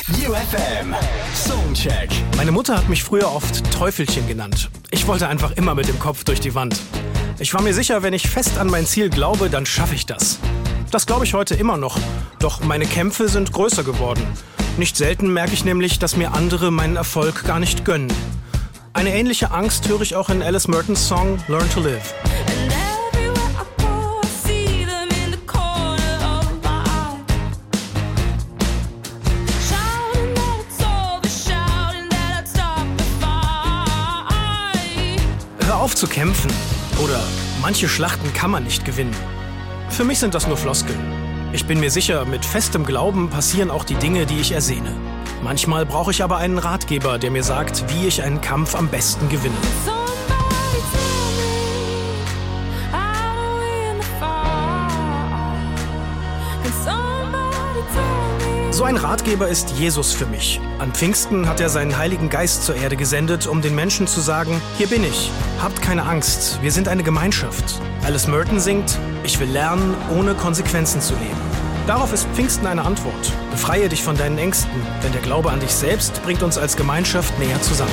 UFM Songcheck. Meine Mutter hat mich früher oft Teufelchen genannt. Ich wollte einfach immer mit dem Kopf durch die Wand. Ich war mir sicher, wenn ich fest an mein Ziel glaube, dann schaffe ich das. Das glaube ich heute immer noch. Doch meine Kämpfe sind größer geworden. Nicht selten merke ich nämlich, dass mir andere meinen Erfolg gar nicht gönnen. Eine ähnliche Angst höre ich auch in Alice Mertons Song Learn to Live. Hör auf zu kämpfen. Oder manche Schlachten kann man nicht gewinnen. Für mich sind das nur Floskeln. Ich bin mir sicher, mit festem Glauben passieren auch die Dinge, die ich ersehne. Manchmal brauche ich aber einen Ratgeber, der mir sagt, wie ich einen Kampf am besten gewinne. So ein Ratgeber ist Jesus für mich. An Pfingsten hat er seinen Heiligen Geist zur Erde gesendet, um den Menschen zu sagen, hier bin ich, habt keine Angst, wir sind eine Gemeinschaft. Alice Merton singt, ich will lernen, ohne Konsequenzen zu leben. Darauf ist Pfingsten eine Antwort. Befreie dich von deinen Ängsten, denn der Glaube an dich selbst bringt uns als Gemeinschaft näher zusammen.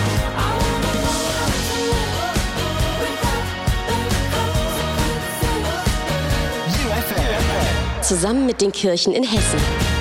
Zusammen mit den Kirchen in Hessen.